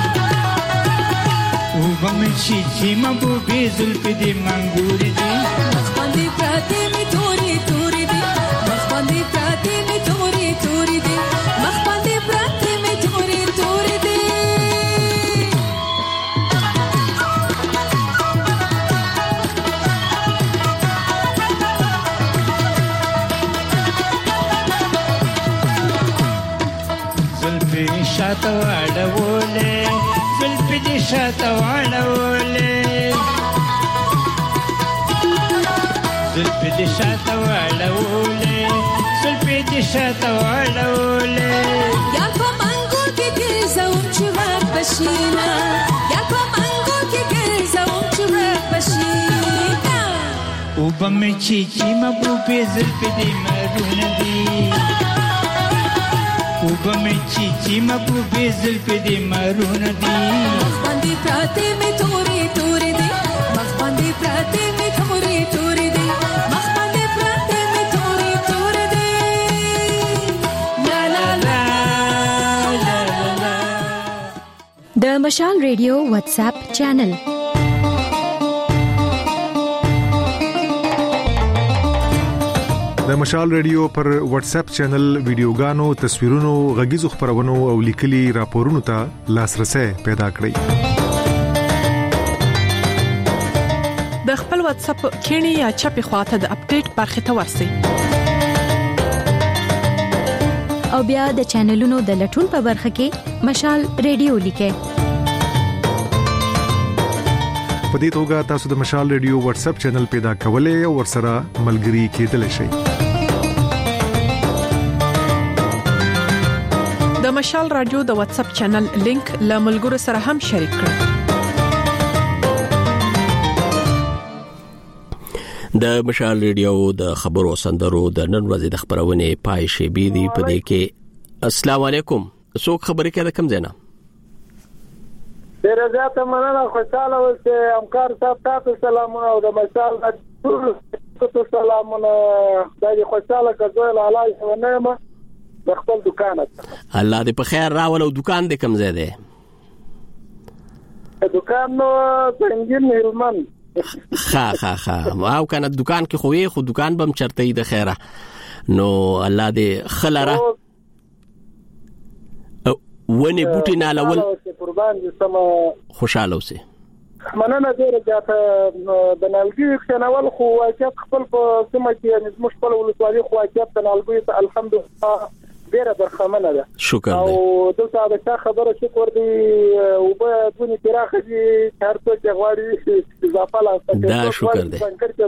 وبم چی چی مبو به زلف دی منګور دی مخ باندې پراته می توري توري دی مخ باندې زلفي شاته واړولې زلفي دې شاته واړولې زلفي دې شاته واړولې زلفي دې شاته واړولې یا په منګو کې ګرځوم چې وخت بشینا یا په منګو کې ګرځوم چې وخت بشینا او بمې چې چې محبوبې زلفي دې مرونه دي او بمې چې چې محبوبې زلفي دې مرونه دي مخ باندې پراته مې تورې تورې دي مخ باندې پراته مې تورې تورې دي مخ باندې پراته مې تورې تورې دي لا لا لا لا لا د مشال ریډیو واتس اپ چینل د مشال ریډیو پر واتس اپ چینل ویډیوګانو تصویرونو غږیزو خبرونو او لیکلي راپورونو ته لاسرسي پیدا کړئ د خپل واتس اپ کینی یا چپی خواته د اپډیټ برخه ته ورسئ او بیا د چینلونو د لټون په برخه کې مشال ریډیو لیکه په دې توګه تاسو د مشال ریډیو واتس اپ چینل پیدا کولای او ورسره ملګري کېدلی شئ د مشال رادیو د واتس اپ چینل لینک له ملګرو سره هم شریک کړئ د مشال ریډیو د خبرو سندرو د نن ورځې د خبرونه پای شي بي دي په دې کې السلام علیکم څوک خبرې کوي کوم ځای نه ډیر زیاته مننه خوشاله اوسئ همکار صاحب تاسو سلامونه او د مشال تاسو سلامونه د خوشاله کډوال الله یې ونعمه د خپل دکان الله دې په خیر راول او دکان دې کوم ځای دی دکان نو څنګه هلمن خا خا خا او کنه دکان کې خو یې خو دکان بم چرته دی خیره نو الله دې خلره ونی بوټی نه لول قربان دي سم خوشاله اوسه مننه ډیره زیاته د نالګي کښنول خو واقعیت خپل په سیمه کې مش خپل ولسوالي خو واقعیت د نالګي الحمدلله ډیره برخمنه ده شکر او دلته دا خبره شکر دی او به دونی تراخه دي هر څه چې غواړي اضافه لا دا شکر دی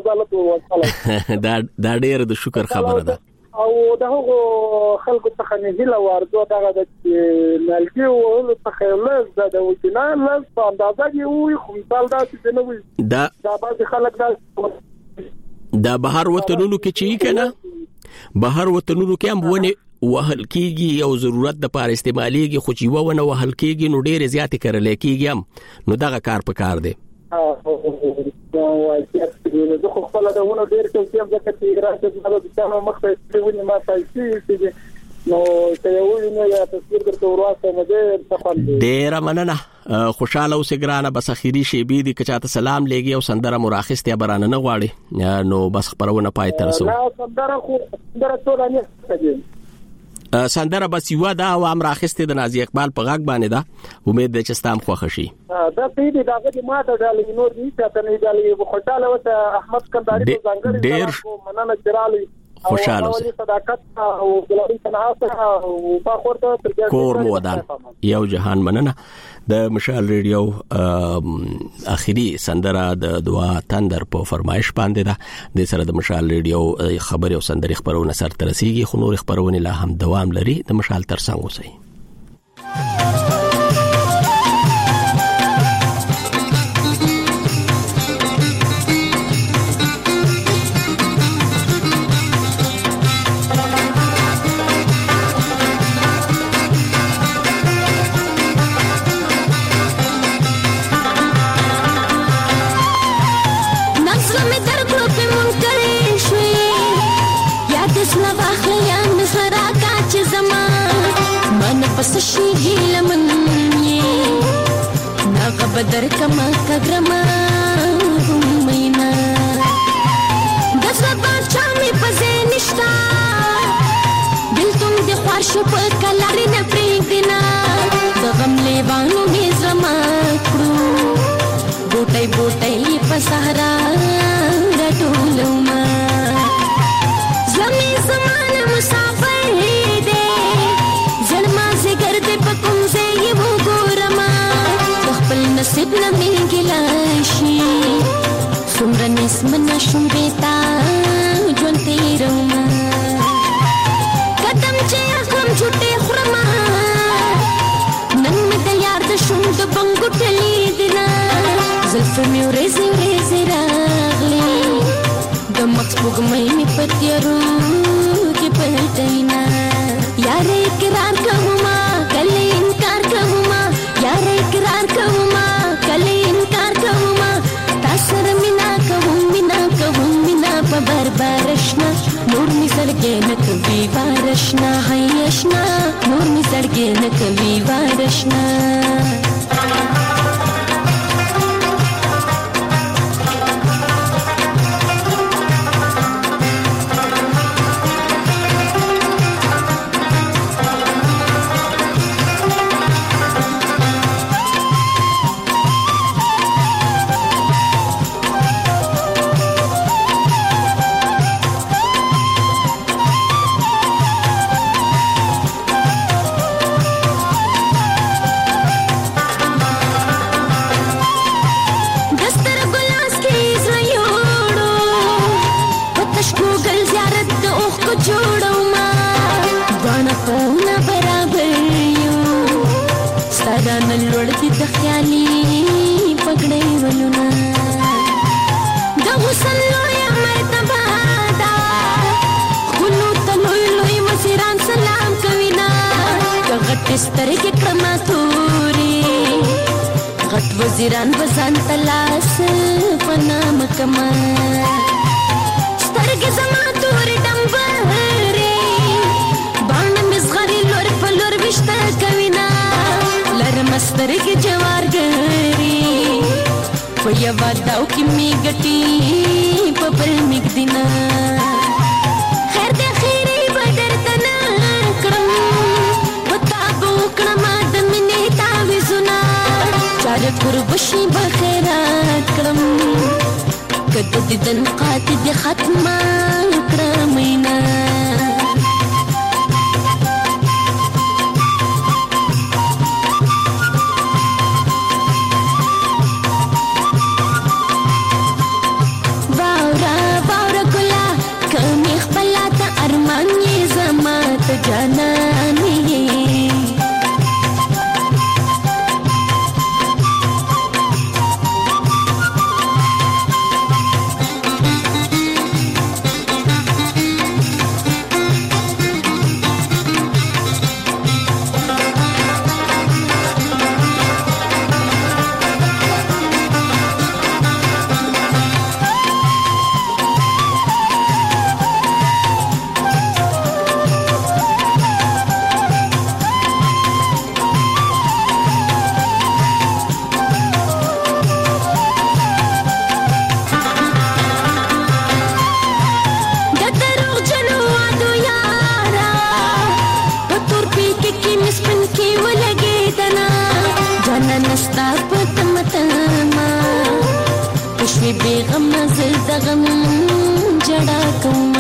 دا دا ډیره د شکر خبره ده او دغه خلکو څخه نه هیله ورته دغه د نالګي او څخه لږ د وجنان لږ په اندازه دی وي خو مثال دا چې نه وي دا دا بعض خلک دا دا بهر وطنونو کې چي کنه بهر وطنونو کې هم ونه وهل کیږي او ضرورت د پاره استعماليږي خو چې وونه وهل کیږي نو ډېر زیات کړل کیږي هم نو دغه کار په کار دی زه خو خپل دا ونه ډېر څه چې ځکه چې راځي دا د ځانو مخته ونی ما سایسي نو ته یو نه یا تصویر درته وراسته نه ده ډېر مننه خوشاله اوسې ګرانه بس اخیری شی بي دي کچاته سلام لګي او سندره مراخصته برانه نه غواړي نو بس خبرونه پای تر رسو لا سندره خو سندره ټول نه کوي سندره بس یو دا او امر اخسته د نازي اقبال په غږ باندې دا امید ده چې ستام خوښ شي دا پیډي داغه د ماته ډالې نور دي چې ته نه ډالې خوشاله وته احمد کنداري په ځانګړي ډېر مننه درالي خوشاله اوسه صداقت او بلاري تناسب او په خورته کور مو ودان یو جهان مننه د مشال ریډیو اخیری سندره د دعا تندر په فرمایش باندې ده د سره د مشال ریډیو خبري او سندري خبرونه سره ترسيږي خو نور خبرونه لا هم دوام لري د مشال ترڅنګ اوسئ پس شي ګلمن یې ناغه بدر کما کګرما مینا دزه بچا می پزې نشتا دل تم دې خوښ په کلار نه پریږدنا غم لیوانو می زما کړو بوټي بوټي په صحرا رټولما زمي زمانه مسافر دې زلما زګر کوي وارشنا سترګې کړم تورې غټ وزیران بزان تلاس پنام کما سترګې زما تورې ډمبرې باندې مزغري لور په لور وشته کوینا لرم سترګې جوار ګري په یو داو کې می ګټي په بل میګ دینا خیر دې خیرې بدر تنا کړم چار قربشي بخیرات کرم کد دیدن قاتی دی ختمه کرمینا واورا واورا گلا کمی خبلا تا ارمانی زما تا جانانی बेगम नजर दगम जड़ा कहूँ